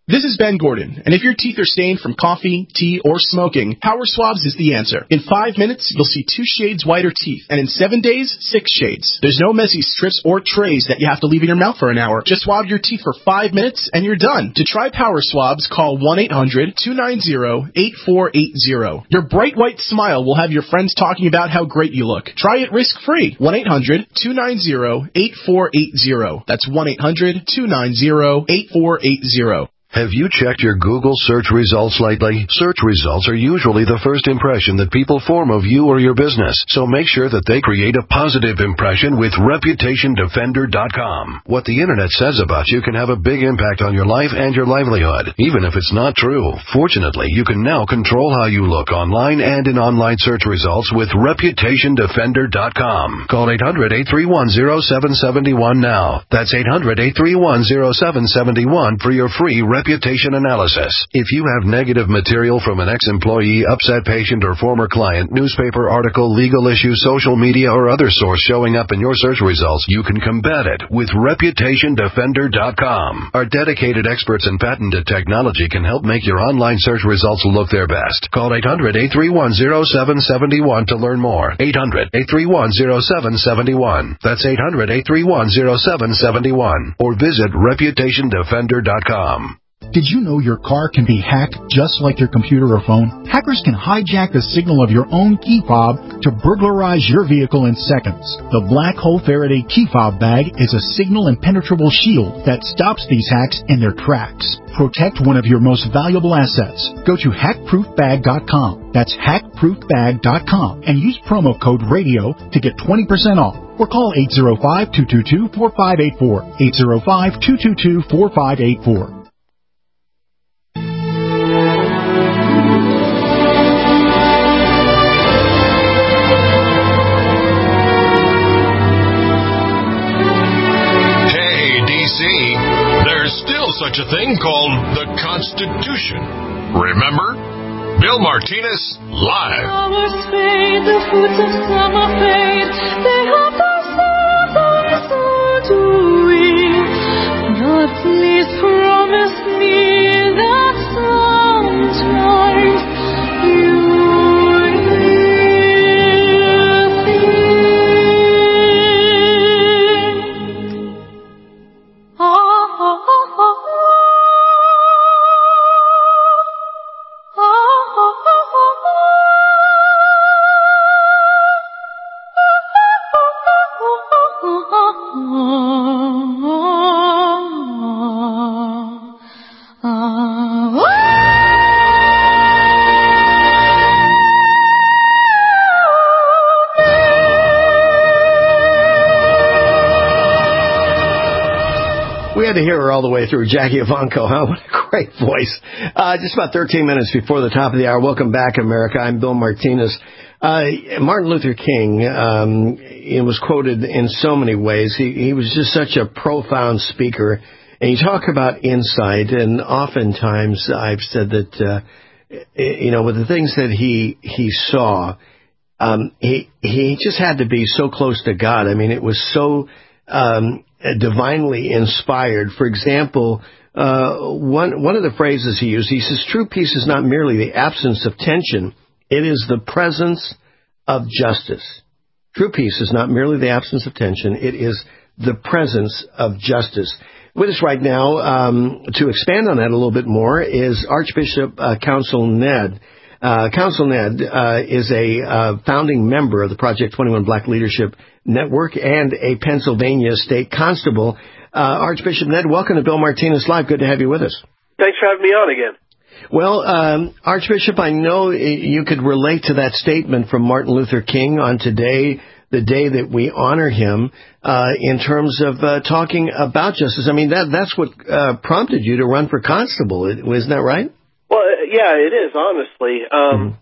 This is Ben Gordon, and if your teeth are stained from coffee, tea, or smoking, Power Swabs is the answer. In five minutes, you'll see two shades whiter teeth, and in seven days, six shades. There's no messy strips or trays that you have to leave in your mouth for an hour. Just swab your teeth for five minutes, and you're done. To try Power Swabs, call one eight hundred two nine zero eight four eight zero. Your bright white smile will have your friends talking about how great you look. Try it risk-free. one eight hundred two nine zero eight four eight zero. That's one eight hundred two nine zero eight four eight zero. Have you checked your Google search results lately? Search results are usually the first impression that people form of you or your business, so make sure that they create a positive impression with reputation defender dot com. What the internet says about you can have a big impact on your life and your livelihood, even if it's not true. Fortunately, you can now control how you look online and in online search results with reputation defender dot com. Call eight hundred eight three one zero seven seven one now. That's eight hundred eight three one zero seven seven one for your free reputation analysis. If you have negative material from an ex-employee, upset patient, or former client, newspaper article, legal issue, social media, or other source showing up in your search results, you can combat it with reputation defender dot com. Our dedicated experts in patented technology can help make your online search results look their best. Call eight hundred eight three one zero seven seven one to learn more. eight hundred eight three one zero seven seven one. That's eight hundred eight three one zero seven seven one. Or visit reputation defender dot com. Did you know your car can be hacked just like your computer or phone? Hackers can hijack the signal of your own key fob to burglarize your vehicle in seconds. The Black Hole Faraday key fob bag is a signal impenetrable shield that stops these hacks in their tracks. Protect one of your most valuable assets. Go to hack proof bag dot com. That's hack proof bag dot com and use promo code RADIO to get twenty percent off. Or call eight zero five, two two two, four five eight four. eight zero five, two two two, four five eight four. Such a thing called the Constitution. Remember? Bill Martinez, live. Flowers fade, the fruits of summer fade. They have their seasons, so do we. But please promise me that sometimes you will think. Ah, ah, ah, ah. To hear her all the way through. Jackie Evancho, huh? What a great voice. Uh, just about thirteen minutes before the top of the hour. Welcome back, America. I'm Bill Martinez. Uh, Martin Luther King um, he was quoted in so many ways. He, he was just such a profound speaker. And you talk about insight, and oftentimes I've said that, uh, you know, with the things that he he saw, um, he he just had to be so close to God. I mean, it was so um divinely inspired. For example, uh, one one of the phrases he used, he says, true peace is not merely the absence of tension, it is the presence of justice. True peace is not merely the absence of tension, it is the presence of justice. With us right now, um, to expand on that a little bit more, is Archbishop uh, Counsel Ned. Uh, Counsel Ned uh, is a uh, founding member of the Project twenty-one Black Leadership Network and a Pennsylvania State Constable. Uh, Archbishop Ned, welcome to Bill Martinez Live. Good to have you with us. Thanks for having me on again. Well, um, Archbishop, I know you could relate to that statement from Martin Luther King on today, the day that we honor him, uh, in terms of uh, talking about justice. I mean, that that's what uh, prompted you to run for constable. Isn't that right? Well, yeah, it is, honestly. Um, mm-hmm.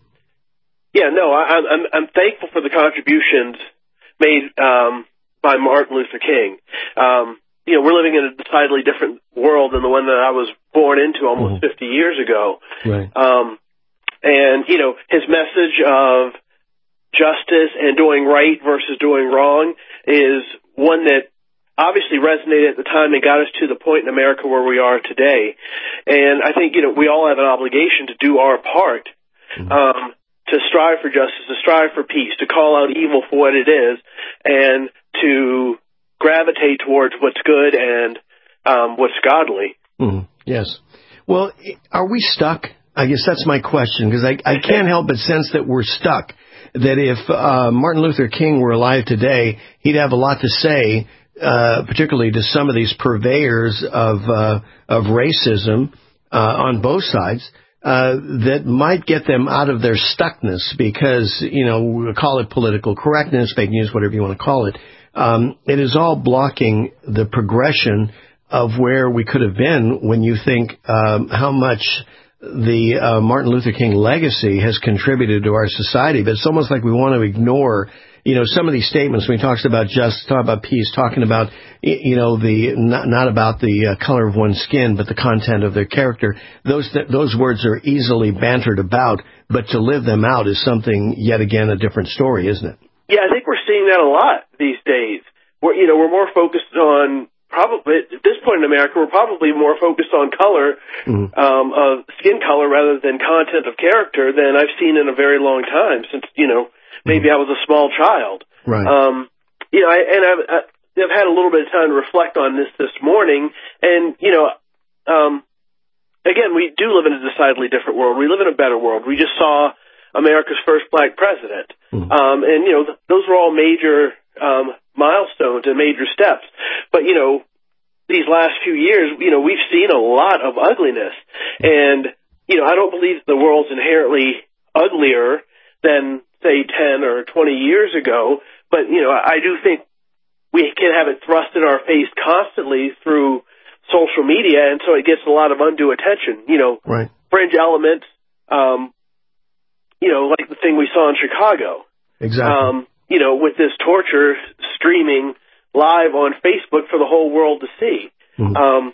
Yeah, no, I, I'm, I'm thankful for the contributions made um, by Martin Luther King. Um, you know, we're living in a decidedly different world than the one that I was born into almost mm-hmm. fifty years ago. Right. Um, and, you know, his message of justice and doing right versus doing wrong is one that obviously resonated at the time and got us to the point in America where we are today. And I think, you know, we all have an obligation to do our part, um, to strive for justice, to strive for peace, to call out evil for what it is, and to gravitate towards what's good and um, what's godly. Mm-hmm. Yes. Well, are we stuck? I guess that's my question, because I, I can't help but sense that we're stuck. That if uh, Martin Luther King were alive today, he'd have a lot to say, uh, particularly to some of these purveyors of uh, of racism uh, on both sides, uh, that might get them out of their stuckness because, you know, we'll call it political correctness, fake news, whatever you want to call it. Um, it is all blocking the progression of where we could have been when you think um, how much the uh, Martin Luther King legacy has contributed to our society. But it's almost like we want to ignore, you know, some of these statements when he talks about justice, talking about peace, talking about, you know, the not, not about the uh, color of one's skin, but the content of their character. Those th- those words are easily bantered about, but to live them out is something, yet again, a different story, isn't it? Yeah, I think we're seeing that a lot these days. We're, you know, we're more focused on, probably, at this point in America, we're probably more focused on color, mm-hmm. um, of skin color rather than content of character than I've seen in a very long time since, you know, maybe mm-hmm. I was a small child. Right. Um, you know, I, and I've, I've had a little bit of time to reflect on this this morning, and, you know, um, again, we do live in a decidedly different world. We live in a better world. We just saw America's first black president. Mm-hmm. Um, and, you know, th- those were all major um, milestones and major steps. But, you know, these last few years, you know, we've seen a lot of ugliness. And, you know, I don't believe the world's inherently uglier than, say, ten or twenty years ago. But, you know, I do think we can have it thrust in our face constantly through social media, and so it gets a lot of undue attention. You know, right. Fringe elements, um, you know, like the thing we saw in Chicago. Exactly. Um, you know, with this torture streaming live on Facebook for the whole world to see. Mm-hmm. Um,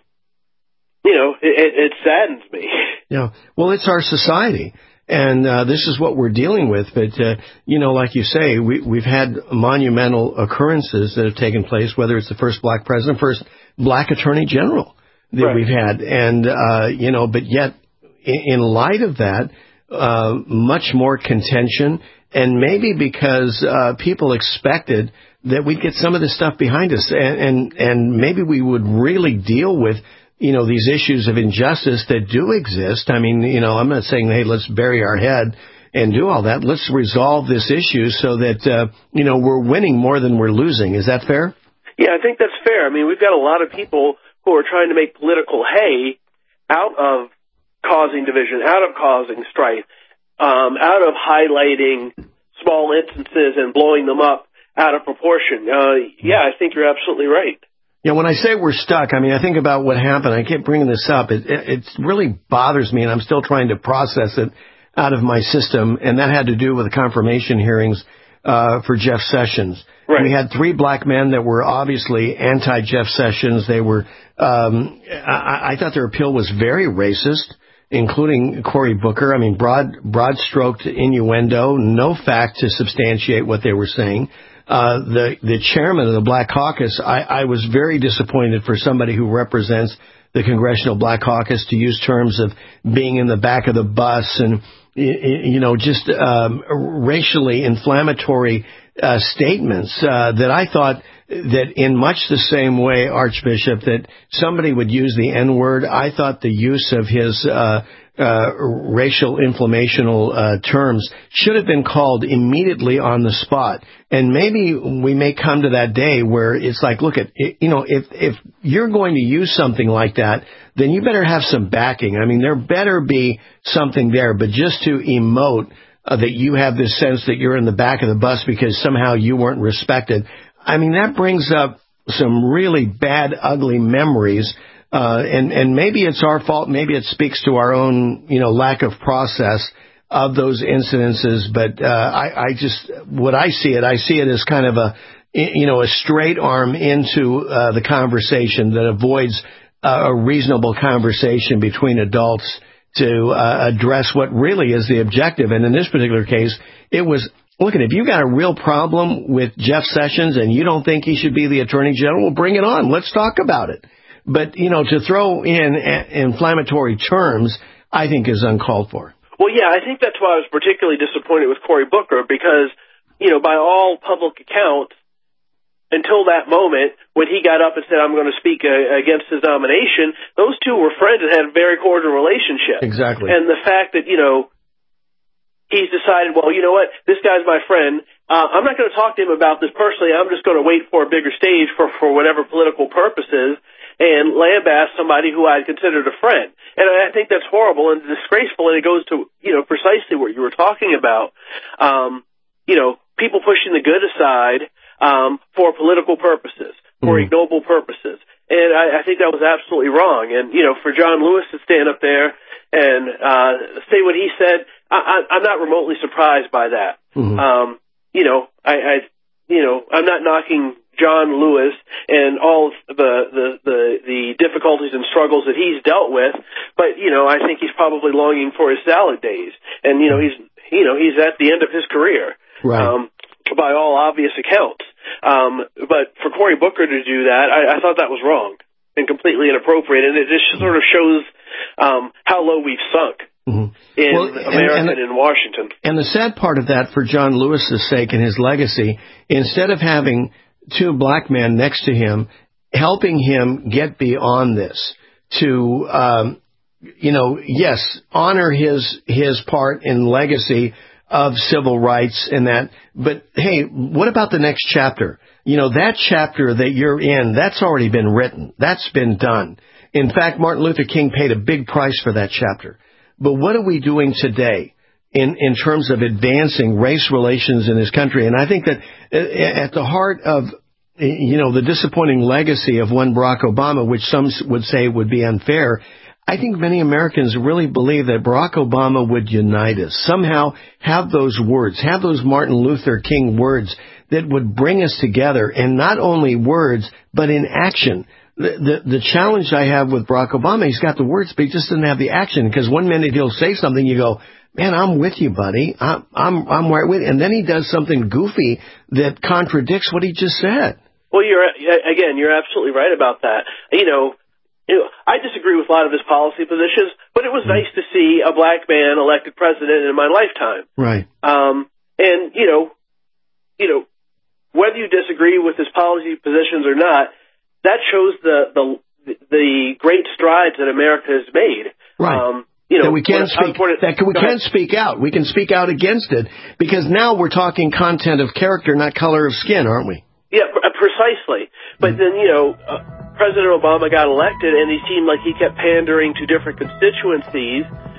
you know, it, it, it saddens me. Yeah. Well, it's our society. And uh, this is what we're dealing with. But, uh, you know, like you say, we, we've had monumental occurrences that have taken place, whether it's the first black president, first black attorney general that right. we've had. And, uh, you know, but yet in, in light of that, uh, much more contention. And maybe because uh, people expected that we'd get some of this stuff behind us. And, and, and maybe we would really deal with, you know, these issues of injustice that do exist. I mean, you know, I'm not saying, hey, let's bury our head and do all that. Let's resolve this issue so that, uh, you know, we're winning more than we're losing. Is that fair? Yeah, I think that's fair. I mean, we've got a lot of people who are trying to make political hay out of causing division, out of causing strife, um, out of highlighting small instances and blowing them up out of proportion. Uh, yeah, I think you're absolutely right. Yeah, when I say we're stuck, I mean, I think about what happened. I keep bringing this up. It, it, it really bothers me, and I'm still trying to process it out of my system, and that had to do with the confirmation hearings uh, for Jeff Sessions. Right. We had three black men that were obviously anti-Jeff Sessions. They were, um, I, I thought their appeal was very racist, including Cory Booker. I mean, broad, broad-stroked innuendo, no fact to substantiate what they were saying. Uh, the, the chairman of the Black Caucus, I, I was very disappointed for somebody who represents the Congressional Black Caucus to use terms of being in the back of the bus and, you know, just um, racially inflammatory uh, statements uh, that I thought that in much the same way, Archbishop, that somebody would use the N-word. I thought the use of his uh, uh, racial inflammational uh, terms should have been called immediately on the spot. And maybe we may come to that day where it's like, look at, you know, if if you're going to use something like that, then you better have some backing. I mean, there better be something there. But just to emote uh, that you have this sense that you're in the back of the bus because somehow you weren't respected, I mean, that brings up some really bad, ugly memories. Uh, and, and maybe it's our fault. Maybe it speaks to our own, you know, lack of process of those incidences. But uh, I, I just, what I see it, I see it as kind of a, you know, a straight arm into uh, the conversation that avoids uh, a reasonable conversation between adults to uh, address what really is the objective. And in this particular case, it was look, if you got a real problem with Jeff Sessions and you don't think he should be the Attorney General, well, bring it on. Let's talk about it. But, you know, to throw in a- inflammatory terms, I think is uncalled for. Well, yeah, I think that's why I was particularly disappointed with Cory Booker because, you know, by all public accounts, until that moment when he got up and said, I'm going to speak uh, against his nomination, those two were friends and had a very cordial relationship. Exactly. And the fact that, you know, he's decided, well, you know what, this guy's my friend. Uh, I'm not going to talk to him about this personally. I'm just going to wait for a bigger stage for, for whatever political purposes and lambast somebody who I considered a friend. And I think that's horrible and disgraceful, and it goes to, you know, precisely what you were talking about. Um, you know, people pushing the good aside um, for political purposes, for mm. ignoble purposes. And I, I think that was absolutely wrong. And, you know, for John Lewis to stand up there and uh, say what he said, I, I, I'm not remotely surprised by that. Mm-hmm. Um, you know, I, I, you know, I'm not knocking John Lewis and all the, the, the, the difficulties and struggles that he's dealt with, but, you know, I think he's probably longing for his salad days. And, you know, he's, you know, he's at the end of his career. Right. Um, by all obvious accounts. Um, but for Cory Booker to do that, I, I thought that was wrong and completely inappropriate, and it just sort of shows um, how low we've sunk mm-hmm. in well, America and, and, and in Washington. And the sad part of that for John Lewis's sake and his legacy, instead of having two black men next to him, helping him get beyond this, to, um, you know, yes, honor his his part in legacy of civil rights and that, but hey, what about the next chapter? You know, that chapter that you're in, that's already been written. That's been done. In fact, Martin Luther King paid a big price for that chapter. But what are we doing today in, in terms of advancing race relations in this country? And I think that at the heart of, you know, the disappointing legacy of one Barack Obama, which some would say would be unfair, I think many Americans really believe that Barack Obama would unite us, somehow have those words, have those Martin Luther King words that would bring us together, and not only words, but in action. The, the, the challenge I have with Barack Obama, he's got the words, but he just doesn't have the action, because one minute he'll say something, you go, man, I'm with you, buddy. I'm, I'm, I'm right with you. And then he does something goofy that contradicts what he just said. Well, you're, again, you're absolutely right about that. You know, You know, I disagree with a lot of his policy positions, but it was nice to see a black man elected president in my lifetime. Right. Um, and, you know, you know, whether you disagree with his policy positions or not, that shows the, the, the great strides that America has made. Right. Um, you know, that we can speak, that we can speak out. We can speak out against it, because now we're talking content of character, not color of skin, aren't we? Yeah, precisely. But then, you know, uh, President Obama got elected, and he seemed like he kept pandering to different constituencies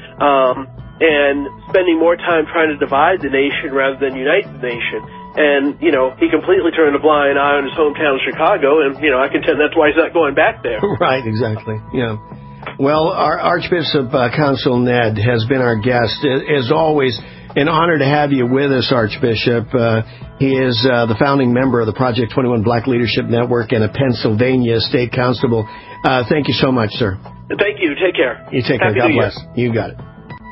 um, and spending more time trying to divide the nation rather than unite the nation. And, you know, he completely turned a blind eye on his hometown of Chicago, and, you know, I contend that's why he's not going back there. Right, exactly. Yeah. Well, our Archbishop uh, Council Ned has been our guest. As always, an honor to have you with us, Archbishop. Uh, he is uh, the founding member of the Project twenty-one Black Leadership Network and a Pennsylvania State Constable. Uh, thank you so much, sir. Thank you. Take care. You take Happy care. God New bless. Year. You got it.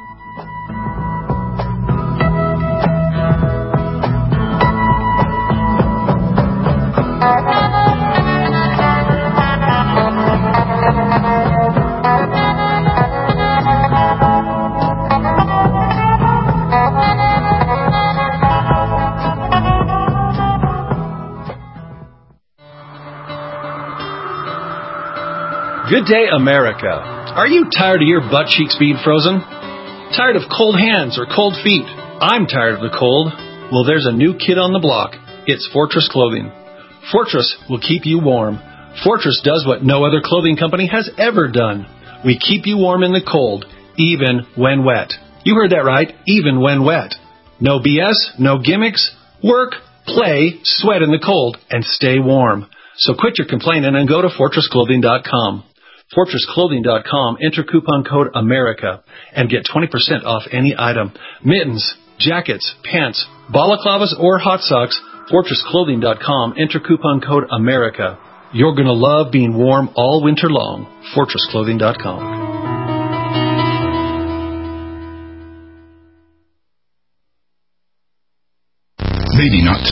Good day, America. Are you tired of your butt cheeks being frozen? Tired of cold hands or cold feet? I'm tired of the cold. Well, there's a new kid on the block. It's Fortress Clothing. Fortress will keep you warm. Fortress does what no other clothing company has ever done. We keep you warm in the cold, even when wet. You heard that right, even when wet. No B S, no gimmicks. Work, play, sweat in the cold, and stay warm. So quit your complaining and go to fortress clothing dot com. fortress clothing dot com, enter coupon code AMERICA and get twenty percent off any item. Mittens, jackets, pants, balaclavas, or hot socks, fortress clothing dot com, enter coupon code AMERICA. You're going to love being warm all winter long. fortress clothing dot com. maybe not